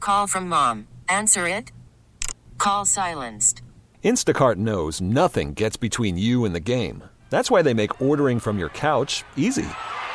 call from mom. Answer it. Call silenced. Instacart knows nothing gets between you and the game. That's why they make ordering from your couch easy.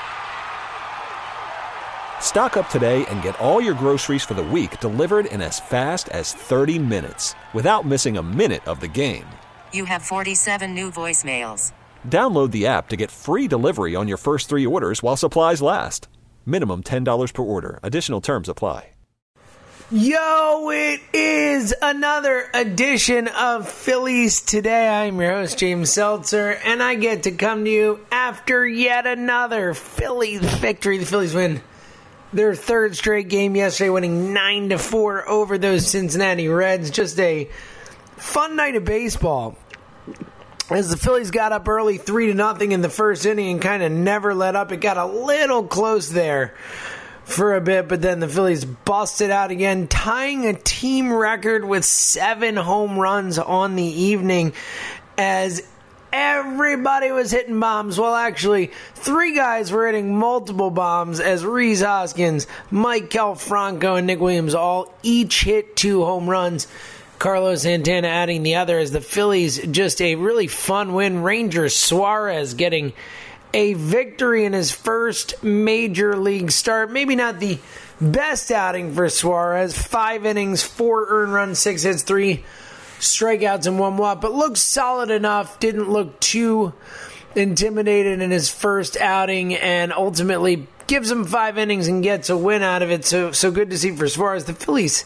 Stock up today and get all your groceries for the week delivered in as fast as 30 minutes without missing a minute of the game. You have 47 new voicemails. Download the app to get free delivery on your first 3 orders while supplies last. Minimum $10 per order. Additional terms apply. Yo, it is another edition of Phillies Today. I'm your host, James Seltzer, and I get to come to you after yet another Phillies victory. The Phillies win their third straight game yesterday, winning 9-4 over those Cincinnati Reds. Just a fun night of baseball, as the Phillies got up early 3-0 in the first inning and kind of never let up. It got a little close there for a bit, but then the Phillies busted out again, tying a team record with 7 home runs on the evening, as everybody was hitting bombs. Well, actually, 3 guys were hitting multiple bombs, as Rhys Hoskins, Maikel Franco, and Nick Williams all each hit 2 home runs. Carlos Santana adding the other, as the Phillies just a really fun win. Ranger Suarez getting a victory in his first major league start. Maybe not the best outing for Suarez. 5 innings, 4 earned runs, 6 hits, 3 strikeouts, and 1 walk. But looked solid enough. Didn't look too intimidated in his first outing, and ultimately gives him 5 innings and gets a win out of it. So good to see for Suarez. The Phillies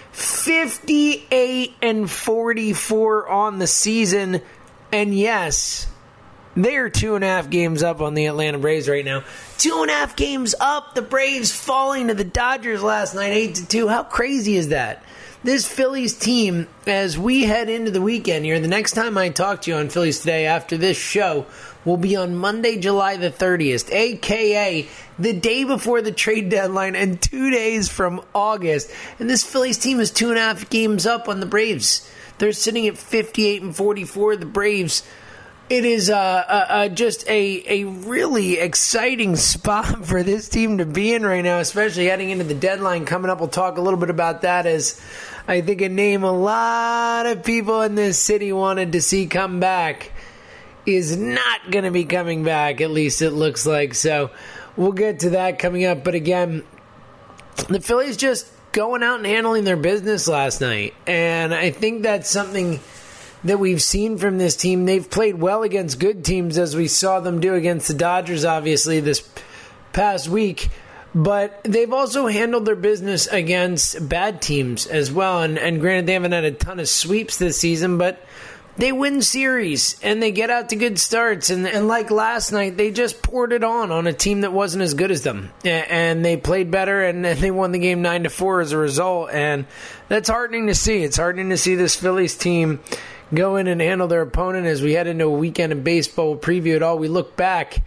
58-44 on the season, and yes, they are 2.5 games up on the Atlanta Braves right now. 2.5 games up. The Braves falling to the Dodgers last night, 8-2. How crazy is that? This Phillies team, as we head into the weekend here, the next time I talk to you on Phillies Today after this show will be on Monday, July the 30th, a.k.a. the day before the trade deadline and 2 days from August. And this Phillies team is 2.5 games up on the Braves. They're sitting at 58-44. The Braves, it is just a really exciting spot for this team to be in right now, especially heading into the deadline coming up. We'll talk a little bit about that, as I think a name a lot of people in this city wanted to see come back is not going to be coming back, at least it looks like. So we'll get to that coming up. But again, the Phillies just going out and handling their business last night, and I think that's something that we've seen from this team. They've played well against good teams, as we saw them do against the Dodgers, obviously, this past week. But they've also handled their business against bad teams as well. And granted, they haven't had a ton of sweeps this season, but they win series and they get out to good starts. And like last night, they just poured it on a team that wasn't as good as them. And they played better, and they won the game 9-4 as a result. And that's heartening to see. It's heartening to see this Phillies team go in and handle their opponent. As we head into a weekend of baseball, we'll preview it all. We look back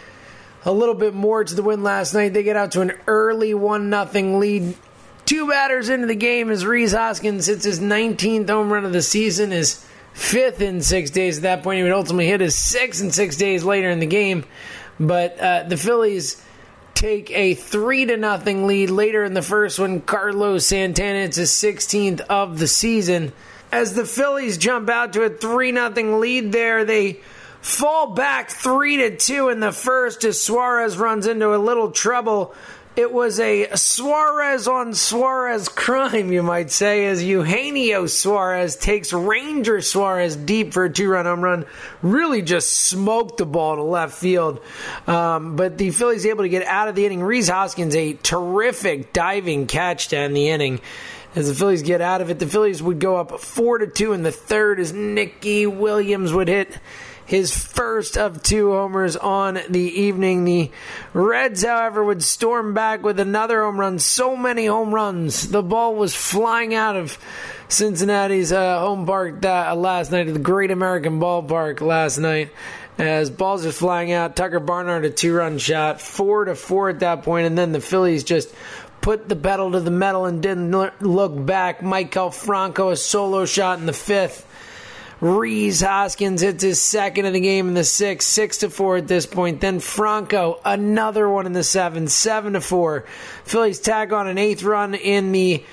a little bit more to the win last night. They get out to an early 1-0 lead. 2 batters into the game as Rhys Hoskins hits his 19th home run of the season, his 5th in 6 days. At that point, he would ultimately hit his 6th in 6 days later in the game. But the Phillies take a 3-0 lead later in the first when Carlos Santana hits his 16th of the season. As the Phillies jump out to a 3-0 lead there, they fall back 3-2 in the first as Suarez runs into a little trouble. It was a Suarez on Suarez crime, you might say, as Eugenio Suarez takes Ranger Suarez deep for a 2-run home run. Really just smoked the ball to left field. But the Phillies able to get out of the inning. Rhys Hoskins, a terrific diving catch to end the inning. As the Phillies get out of it, the Phillies would go up 4-2 in the third as Nicky Williams would hit his first of 2 homers on the evening. The Reds, however, would storm back with another home run. So many home runs. The ball was flying out of Cincinnati's home park last night, at the Great American Ballpark last night. As balls are flying out, Tucker Barnhart a 2-run shot, 4-4 at that point, and then the Phillies just put the pedal to the metal and didn't look back. Maikel Franco, a solo shot in the 5th. Rhys Hoskins hits his 2nd of the game in the 6th, 6-4 at this point. Then Franco, another one in the 7th, 7-4. Phillies tag on an 8th run in the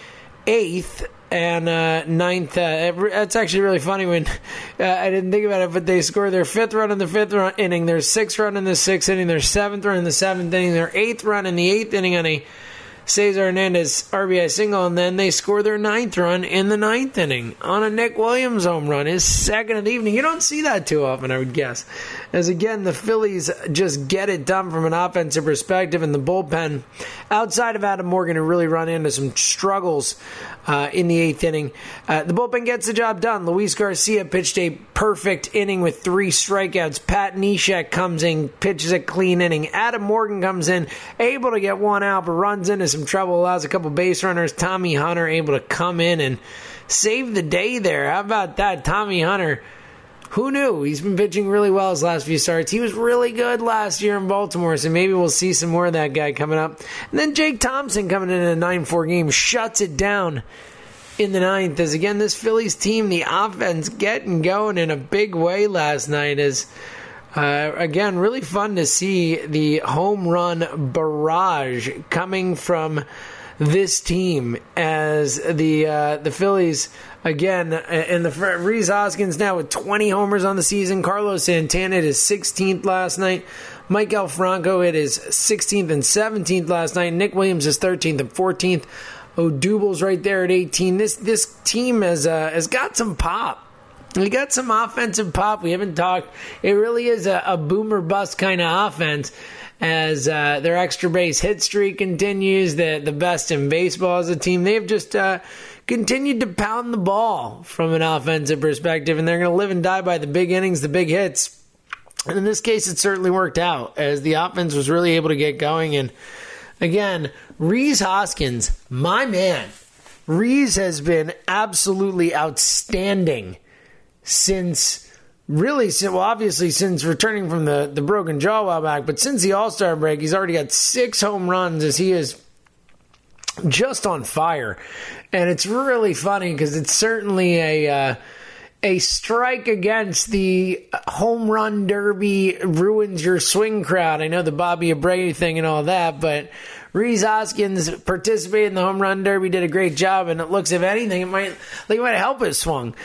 8th and 9th. That's actually really funny when I didn't think about it, but they scored their 5th run in the 5th inning, their 6th run in the 6th inning, their 7th run in the 7th inning, their 8th run in the 8th inning on a Cesar Hernandez RBI single, and then they score their 9th run in the 9th inning on a Nick Williams home run, his 2nd of the evening. You don't see that too often, I would guess. As again, the Phillies just get it done from an offensive perspective, and the bullpen, outside of Adam Morgan, who really run into some struggles in the 8th inning, the bullpen gets the job done. Luis Garcia pitched a perfect inning with 3 strikeouts. Pat Neshek comes in, pitches a clean inning. Adam Morgan comes in, able to get 1 out, but runs into some trouble, allows a couple base runners. Tommy Hunter able to come in and save the day there. How about that? Tommy Hunter, who knew? He's been pitching really well his last few starts. He was really good last year in Baltimore, so maybe we'll see some more of that guy coming up. And then Jake Thompson coming in a 9-4 game, shuts it down in the 9th. As again, this Phillies team, the offense getting going in a big way last night. As again, really fun to see the home run barrage coming from this team, as the Phillies again, and the Rhys Hoskins now with 20 homers on the season. Carlos Santana hit his 16th last night. Maikel Franco hit his 16th and 17th last night. Nick Williams is 13th and 14th. Odubel's right there at 18. This team has got some pop. We got some offensive pop. We haven't talked. It really is a boomer bust kind of offense, as their extra base hit streak continues. The best in baseball as a team. They've just continued to pound the ball from an offensive perspective, and they're going to live and die by the big innings, the big hits. And in this case, it certainly worked out, as the offense was really able to get going. And again, Rhys Hoskins, my man. Rhys has been absolutely outstanding since returning from the broken jaw a while back, but since the All-Star break, he's already got 6 home runs, as he is just on fire. And it's really funny because it's certainly a strike against the home run derby ruins your swing crowd. I know the Bobby Abreu thing and all that, but Rhys Hoskins participated in the home run derby, did a great job, and it looks, if anything, it might help his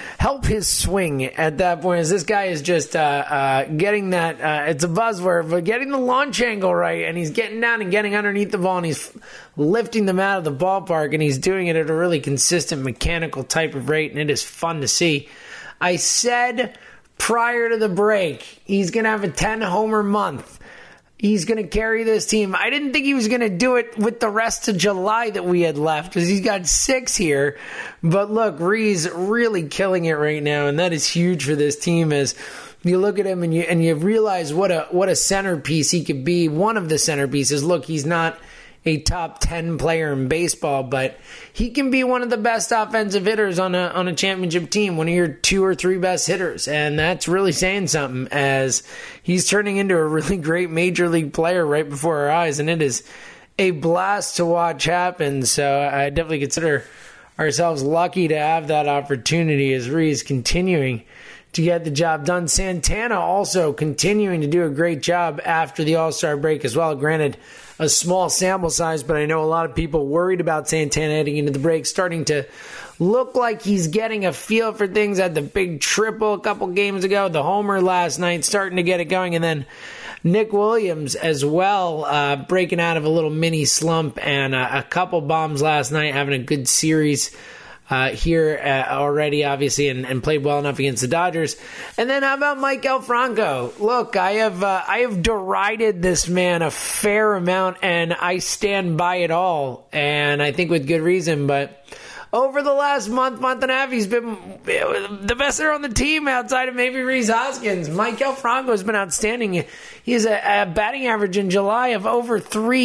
swing at that point, as this guy is just getting that, it's a buzzword, but getting the launch angle right, and he's getting down and getting underneath the ball, and he's lifting them out of the ballpark, and he's doing it at a really consistent mechanical type of rate, and it is fun to see. I said prior to the break, he's going to have a 10-homer month. He's going to carry this team. I didn't think he was going to do it with the rest of July that we had left, because he's got 6 here. But look, Rhys really killing it right now, and that is huge for this team. As you look at him and you realize what a centerpiece he could be. One of the centerpieces. Look, he's not a top 10 player in baseball, but he can be one of the best offensive hitters on a championship team, one of your 2 or 3 best hitters, and that's really saying something, as he's turning into a really great major league player right before our eyes, and it is a blast to watch happen. So I definitely consider ourselves lucky to have that opportunity, as Rhys continuing to get the job done. Santana also continuing to do a great job after the All-Star break as well. Granted, a small sample size, but I know a lot of people worried about Santana heading into the break, starting to look like he's getting a feel for things. Had the big triple a couple games ago, the homer last night, starting to get it going, and then Nick Williams as well, breaking out of a little mini slump, and a couple bombs last night, having a good series here already, obviously, and played well enough against the Dodgers. And then how about Maikel Franco? Look, I have derided this man a fair amount, and I stand by it all, and I think with good reason. But over the last month and a half, he's been the best hitter on the team outside of maybe Rhys Hoskins. Maikel Franco has been outstanding. He has a batting average in July of over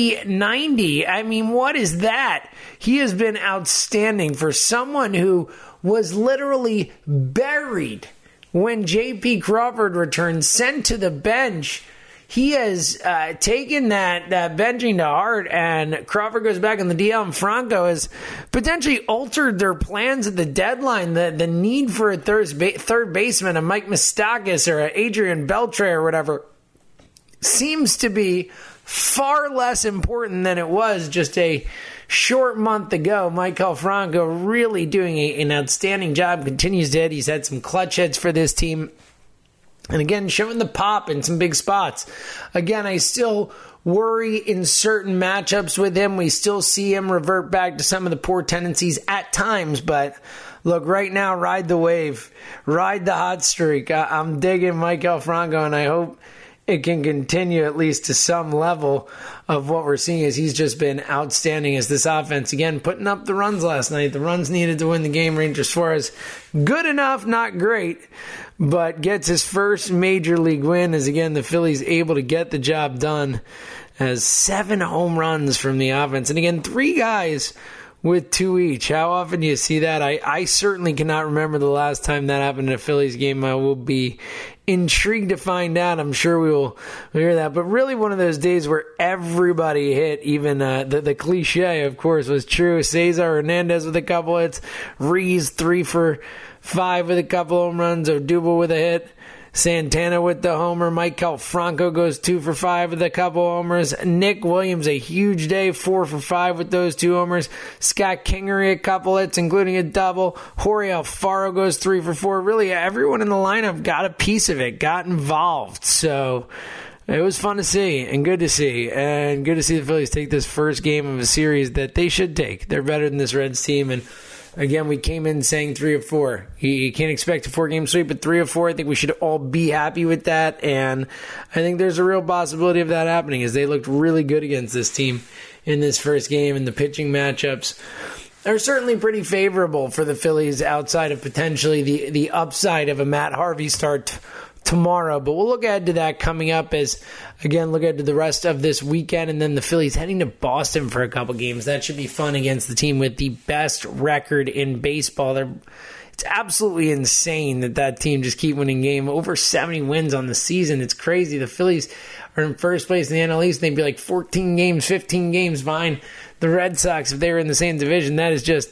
.390. I mean, what is that? He has been outstanding for someone who was literally buried when J.P. Crawford returned, sent to the bench. He has taken that benching to heart, and Crawford goes back on the DL, and Franco has potentially altered their plans at the deadline. The need for a third baseman, a Mike Moustakas or a Adrian Beltre or whatever, seems to be far less important than it was just a short month ago. Maikel Franco really doing an outstanding job, continues to hit. He's had some clutch hits for this team. And again, showing the pop in some big spots. Again, I still worry in certain matchups with him. We still see him revert back to some of the poor tendencies at times. But look, right now, ride the wave. Ride the hot streak. I'm digging Maikel Franco, and I hope it can continue at least to some level of what we're seeing, as he's just been outstanding as this offense, again, putting up the runs last night. The runs needed to win the game. Rangers Suarez, good enough, not great, but gets his first major league win as, again, the Phillies able to get the job done as 7 home runs from the offense. And again, 3 guys with 2 each. How often do you see that? I certainly cannot remember the last time that happened in a Phillies game. I will be intrigued to find out. I'm sure we will hear that. But really one of those days where everybody hit, even the cliche, of course, was true. Cesar Hernandez with a couple hits. Reese 3 for 5 with a couple home runs. Odubel with a hit. Santana with the homer. Maikel Franco goes 2 for 5 with a couple homers. Nick Williams, a huge day, 4 for 5 with those 2 homers. Scott Kingery, a couple hits, including a double. Jorge Alfaro goes 3 for 4. Really, everyone in the lineup got a piece of it, got involved. So it was fun to see and good to see. And good to see the Phillies take this first game of a series that they should take. They're better than this Reds team. And again, we came in saying 3 of 4. You can't expect a 4-game sweep, but 3 of 4, I think we should all be happy with that. And I think there's a real possibility of that happening, as they looked really good against this team in this first game. And the pitching matchups are certainly pretty favorable for the Phillies, outside of potentially the upside of a Matt Harvey start tomorrow. But we'll look ahead to that coming up, as, again, look ahead to the rest of this weekend, and then the Phillies heading to Boston for a couple games. That should be fun against the team with the best record in baseball. It's absolutely insane that team just keep winning game. Over 70 wins on the season. It's crazy. The Phillies are in first place in the NL East. They'd be like 14 games, 15 games behind the Red Sox if they were in the same division. That is just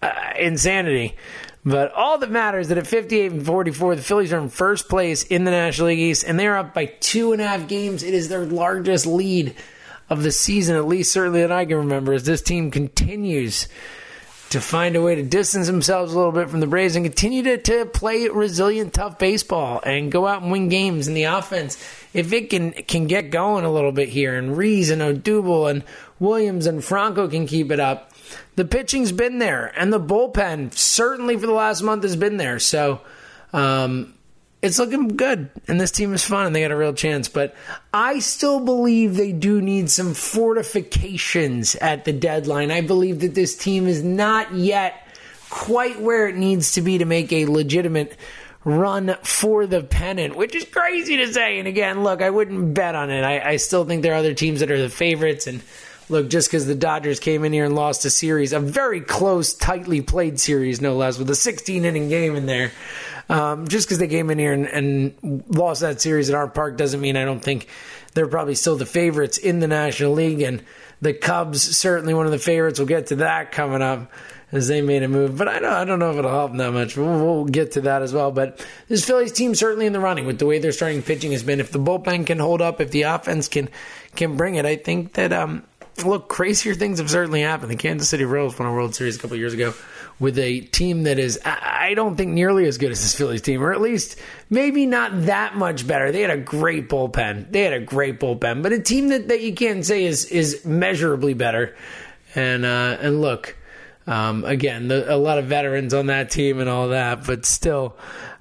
insanity. But all that matters is that at 58-44, the Phillies are in first place in the National League East, and they're up by 2.5 games. It is their largest lead of the season, at least certainly that I can remember, as this team continues to find a way to distance themselves a little bit from the Braves and continue to play resilient, tough baseball and go out and win games. And the offense, if it can get going a little bit here, and Reese and Odubel and Williams and Franco can keep it up, the pitching's been there, and the bullpen certainly for the last month has been there. So it's looking good, and this team is fun, and they got a real chance. But I still believe they do need some fortifications at the deadline. I believe that this team is not yet quite where it needs to be to make a legitimate run for the pennant, which is crazy to say. And again, look, I wouldn't bet on it. I still think there are other teams that are the favorites, and look, just because the Dodgers came in here and lost a series, a very close, tightly played series, no less, with a 16-inning game in there, just because they came in here and lost that series at our park doesn't mean I don't think they're probably still the favorites in the National League. And the Cubs, certainly one of the favorites. We'll get to that coming up, as they made a move. But I don't know if it'll help them that much. We'll get to that as well. But this Phillies team certainly in the running with the way their starting pitching has been. If the bullpen can hold up, if the offense can bring it, I think that look, crazier things have certainly happened. The Kansas City Royals won a World Series a couple years ago with a team that is, I don't think, nearly as good as this Phillies team, or at least maybe not that much better. They had a great bullpen. But a team that you can't say is measurably better. And look, again, a lot of veterans on that team and all that, but still,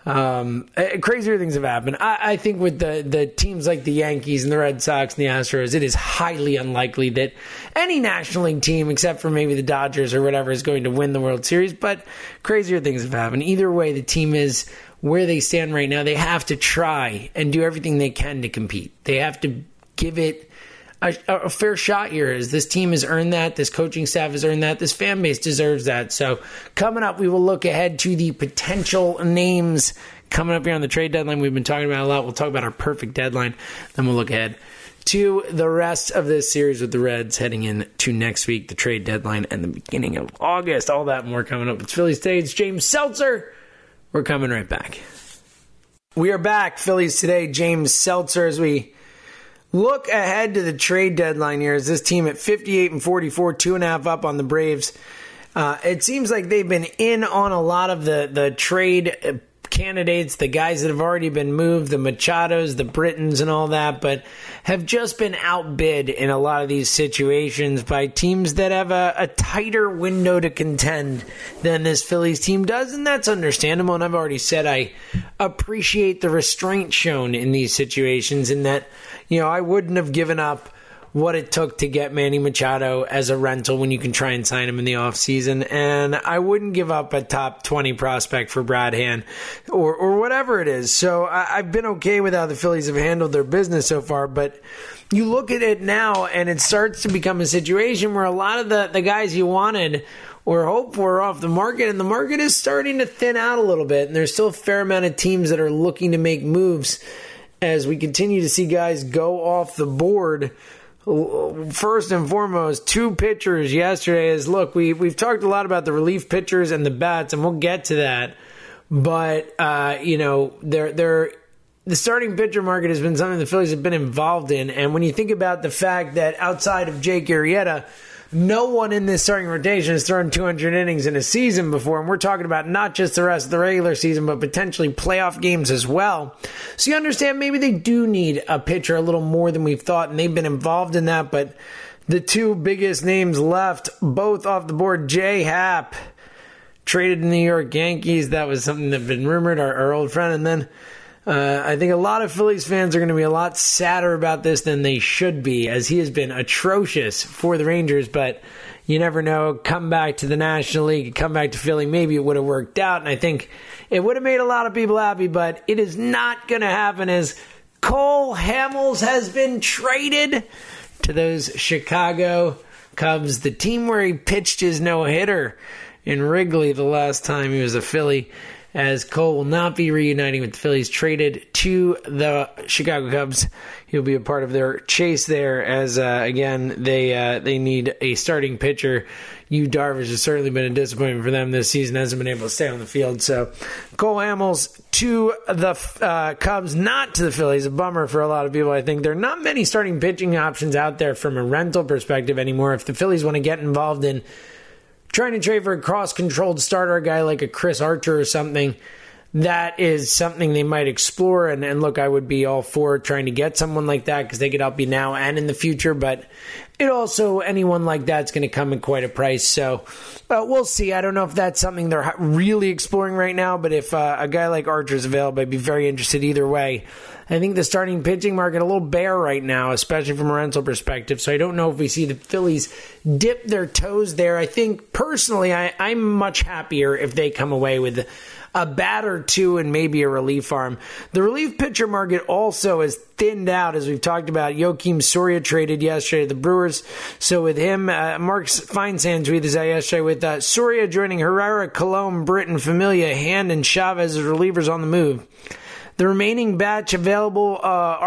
crazier things have happened. I think with the teams like the Yankees and the Red Sox and the Astros, it is highly unlikely that any National League team, except for maybe the Dodgers or whatever, is going to win the World Series. But crazier things have happened. Either way, the team is where they stand right now. They have to try and do everything they can to compete. They have to give it a fair shot here, as this team has earned that, this coaching staff has earned that, this fan base deserves that. So coming up, we will look ahead to the potential names coming up here on the trade deadline. We've been talking about a lot. We'll talk about our perfect deadline. Then we'll look ahead to the rest of this series with the Reds heading into next week, the trade deadline, and the beginning of August. All that and more coming up. It's Phillies Today. It's James Seltzer. We're coming right back. We are back. Phillies Today. James Seltzer, as we look ahead to the trade deadline here. Is this team at 58-44, 2.5 up on the Braves? It seems like they've been in on a lot of the trade candidates, the guys that have already been moved, the Machados, the Britons, and all that, but have just been outbid in a lot of these situations by teams that have a tighter window to contend than this Phillies team does, and that's understandable. And I've already said I appreciate the restraint shown in these situations, in that, I wouldn't have given up what it took to get Manny Machado as a rental when you can try and sign him in the offseason. And I wouldn't give up a top 20 prospect for Brad Hand or whatever it is. So I've been okay with how the Phillies have handled their business so far. But you look at it now, and it starts to become a situation where a lot of the guys you wanted or hoped for are off the market, and the market is starting to thin out a little bit. And there's still a fair amount of teams that are looking to make moves as we continue to see guys go off the board. First and foremost, 2 pitchers yesterday is, look, we've talked a lot about the relief pitchers and the bats, and we'll get to that. But, the starting pitcher market has been something the Phillies have been involved in. And when you think about the fact that outside of Jake Arrieta, no one in this starting rotation has thrown 200 innings in a season before, and we're talking about not just the rest of the regular season, but potentially playoff games as well. So you understand maybe they do need a pitcher a little more than we've thought, and they've been involved in that. But the 2 biggest names left, both off the board. Jay Happ, traded to the New York Yankees. That was something that had been rumored, our old friend. And then I think a lot of Phillies fans are going to be a lot sadder about this than they should be, as he has been atrocious for the Rangers. But you never know. Come back to the National League, come back to Philly, maybe it would have worked out. And I think it would have made a lot of people happy, but it is not going to happen, as Cole Hamels has been traded to those Chicago Cubs, the team where he pitched his no-hitter in Wrigley the last time he was a Philly, as Cole will not be reuniting with the Phillies, traded to the Chicago Cubs. He'll be a part of their chase there, as, again, they need a starting pitcher. Yu Darvish has certainly been a disappointment for them this season, hasn't been able to stay on the field. So Cole Hamels to the Cubs, not to the Phillies. A bummer for a lot of people, I think. There are not many starting pitching options out there from a rental perspective anymore. If the Phillies want to get involved in trying to trade for a cross-controlled starter, a guy like a Chris Archer or something, that is something they might explore. And look, I would be all for trying to get someone like that, because they could help you now and in the future. But it also, anyone like that's going to come at quite a price. So we'll see. I don't know if that's something they're really exploring right now. But if a guy like Archer is available, I'd be very interested either way. I think the starting pitching market a little bare right now, especially from a rental perspective. So I don't know if we see the Phillies dip their toes there. I think personally, I'm much happier if they come away with a bat or 2 and maybe a relief arm. The relief pitcher market also has thinned out, as we've talked about. Joakim Soria traded yesterday to the Brewers. So with him, Mark Feinsand tweeted this out yesterday, with Soria joining Herrera, Colon, Britton, Familia, Hand, and Chavez as relievers on the move. The remaining batch available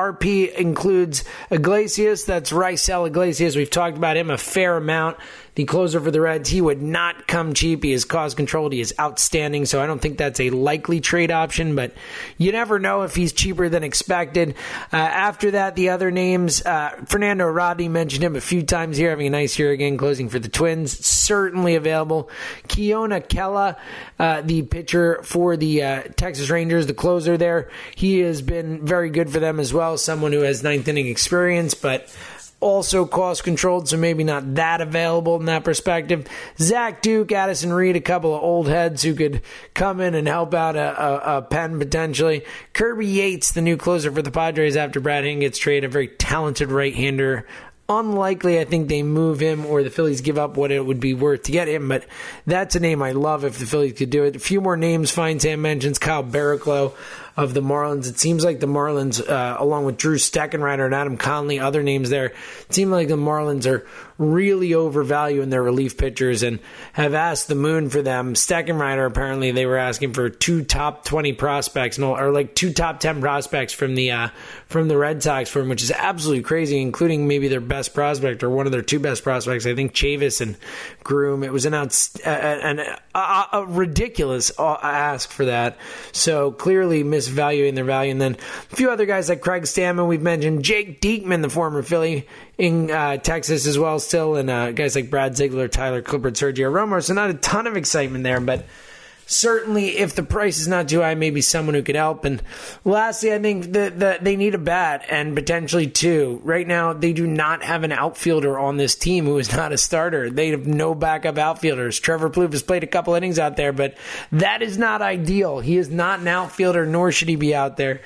RP includes Iglesias. That's Raisel Iglesias. We've talked about him a fair amount. The closer for the Reds, he would not come cheap. He is cost controlled. He is outstanding, so I don't think that's a likely trade option, but you never know if he's cheaper than expected. After that, the other names, Fernando Rodney, mentioned him a few times here, having a nice year again, closing for the Twins. Certainly available. Keona Kela, the pitcher for the Texas Rangers, the closer there. He has been very good for them as well, someone who has ninth inning experience, but also cost-controlled, so maybe not that available in that perspective. Zach Duke, Addison Reed, a couple of old heads who could come in and help out a pen potentially. Kirby Yates, the new closer for the Padres after Brad Hand gets traded, a very talented right-hander. Unlikely, I think, they move him or the Phillies give up what it would be worth to get him, but that's a name I love if the Phillies could do it. A few more names Feinsand mentions. Kyle Barraclough of the Marlins. It seems like the Marlins, along with Drew Steckenrider and Adam Conley, other names there, it seems like the Marlins are really overvaluing their relief pitchers and have asked the moon for them. Steckenrider, apparently, they were asking for 2 top 20 prospects, or like 2 top 10 prospects from the Red Sox for him, which is absolutely crazy, including maybe their best prospect or one of their 2 best prospects, I think Chavis and Groom. It was a ridiculous ask for that. So clearly missing course, evaluating their value. And then a few other guys like Craig Stammen, we've mentioned Jake Diekman, the former Philly in Texas as well still, and guys like Brad Ziegler, Tyler Clippard, Sergio Romo. So not a ton of excitement there, but certainly if the price is not too high, maybe someone who could help. And lastly, I think that they need a bat and potentially two. Right now, they do not have an outfielder on this team who is not a starter. They have no backup outfielders. Trevor Plouffe has played a couple innings out there, but that is not ideal. He is not an outfielder, nor should he be out there.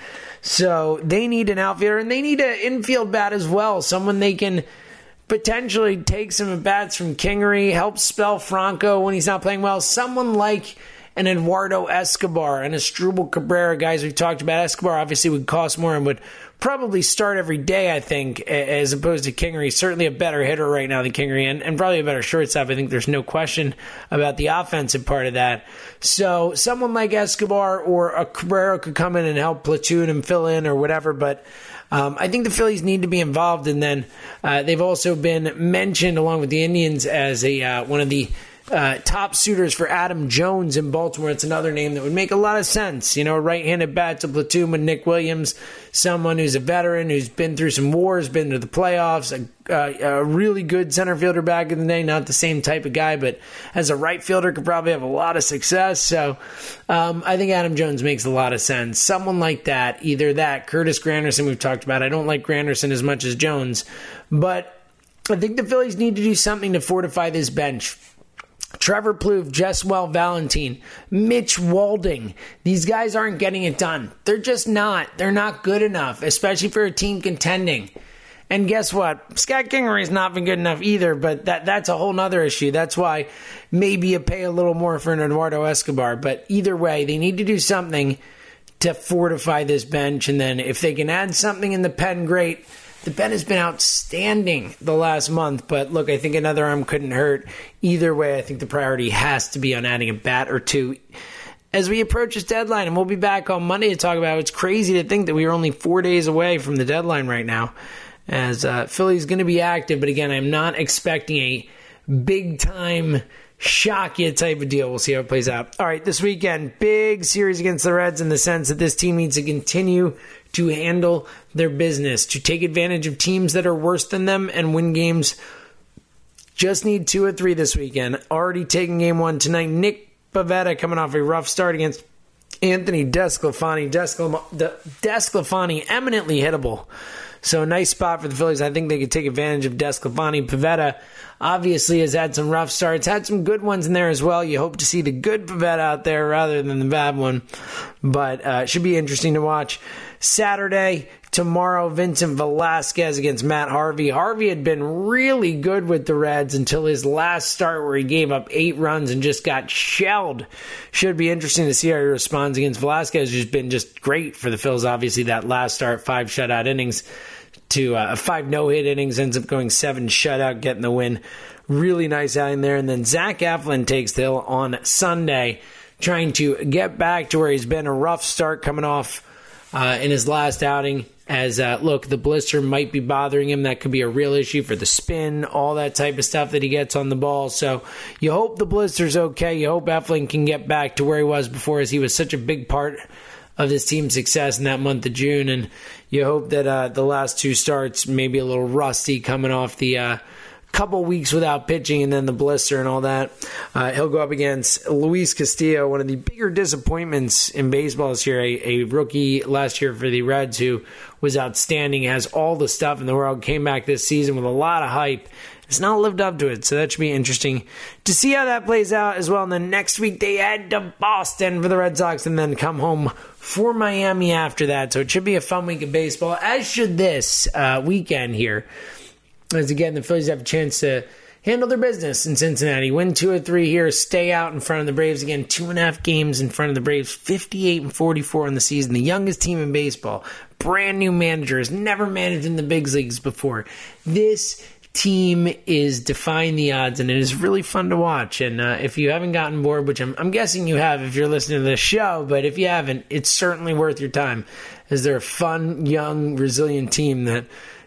So they need an outfielder, and they need an infield bat as well, someone they can potentially take some at-bats from Kingery, help spell Franco when he's not playing well. Someone like an Eduardo Escobar and a Asdrubal Cabrera, guys we've talked about. Escobar obviously would cost more and would probably start every day, I think, as opposed to Kingery. Certainly a better hitter right now than Kingery, and probably a better shortstop. I think there's no question about the offensive part of that. So someone like Escobar or a Cabrera could come in and help platoon and fill in or whatever, but I think the Phillies need to be involved. And then they've also been mentioned along with the Indians as one of the top suitors for Adam Jones in Baltimore. It's another name that would make a lot of sense. You know, a right-handed bat to platoon with Nick Williams, someone who's a veteran, who's been through some wars, been to the playoffs, a really good center fielder back in the day, not the same type of guy, but as a right fielder could probably have a lot of success. So I think Adam Jones makes a lot of sense. Someone like that, either that, Curtis Granderson we've talked about. I don't like Granderson as much as Jones, but I think the Phillies need to do something to fortify this bench. Trevor Plouffe, Jeswell Valentin, Mitch Walding. These guys aren't getting it done. They're just not. They're not good enough, especially for a team contending. And guess what? Scott Kingery's not been good enough either, but that's a whole nother issue. That's why maybe you pay a little more for an Eduardo Escobar. But either way, they need to do something to fortify this bench. And then if they can add something in the pen, great. The pen has been outstanding the last month, but look, I think another arm couldn't hurt. Either way, I think the priority has to be on adding a bat or two as we approach this deadline, and we'll be back on Monday to talk about it. It's crazy to think that we are only 4 days away from the deadline right now, as Philly's going to be active, but again, I'm not expecting a big-time shock you type of deal. We'll see how it plays out. All right, this weekend, big series against the Reds in the sense that this team needs to continue to handle their business, to take advantage of teams that are worse than them and win games. Just need 2 or 3 this weekend. Already taking game 1 tonight. Nick Pivetta coming off a rough start against Anthony DeSclafani. DeSclafani, eminently hittable. So nice spot for the Phillies. I think they could take advantage of DeSclafani. Pivetta obviously has had some rough starts, had some good ones in there as well. You hope to see the good Pivetta out there rather than the bad one. But should be interesting to watch. Saturday, tomorrow, Vincent Velasquez against Matt Harvey. Harvey had been really good with the Reds until his last start where he gave up 8 runs and just got shelled. Should be interesting to see how he responds against Velasquez, who's been just great for the Phils. Obviously, that last start, 5 shutout innings to 5 no-hit innings, ends up going 7 shutout, getting the win. Really nice outing there. And then Zach Eflin takes the hill on Sunday, trying to get back to where he's been. A rough start coming off in his last outing, as look, the blister might be bothering him. That could be a real issue for the spin, all that type of stuff that he gets on the ball. So you hope the blister's okay. You hope Eflin can get back to where he was before, as he was such a big part of this team's success in that month of June. And you hope that the last 2 starts, maybe a little rusty coming off the couple weeks without pitching and then the blister and all that. He'll go up against Luis Castillo, one of the bigger disappointments in baseball this year, a rookie last year for the Reds who was outstanding, has all the stuff in the world, came back this season with a lot of hype. It's not lived up to it, so that should be interesting to see how that plays out as well. And then next week they head to Boston for the Red Sox and then come home for Miami after that. So it should be a fun week of baseball, as should this weekend here. As again, the Phillies have a chance to handle their business in Cincinnati. Win 2 or 3 here, stay out in front of the Braves. Again, 2.5 games in front of the Braves, 58-44 on the season. The youngest team in baseball. Brand new managers, never managed in the big leagues before. This team is defying the odds, and it is really fun to watch. And if you haven't gotten bored, which I'm guessing you have if you're listening to this show, but if you haven't, it's certainly worth your time, as they're a fun, young, resilient team that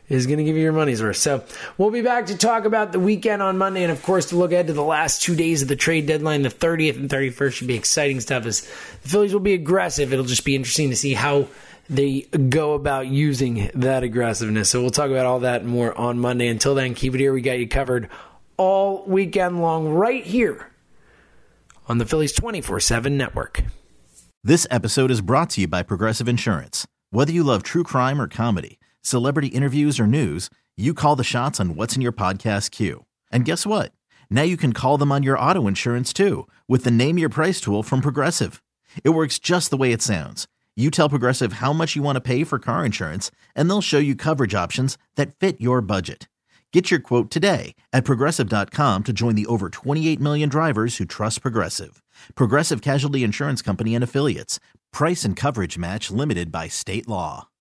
is going to give you your money's worth. So we'll be back to talk about the weekend on Monday, and of course to look ahead to the last 2 days of the trade deadline. The 30th and 31st should be exciting stuff as the Phillies will be aggressive. It'll just be interesting to see how they go about using that aggressiveness. So we'll talk about all that and more on Monday. Until then, keep it here. We got you covered all weekend long right here on the Phillies 24/7 network. This episode is brought to you by Progressive Insurance. Whether you love true crime or comedy, celebrity interviews or news, you call the shots on what's in your podcast queue. And guess what? Now you can call them on your auto insurance too with the Name Your Price tool from Progressive. It works just the way it sounds. You tell Progressive how much you want to pay for car insurance, and they'll show you coverage options that fit your budget. Get your quote today at Progressive.com to join the over 28 million drivers who trust Progressive. Progressive Casualty Insurance Company and Affiliates. Price and coverage match limited by state law.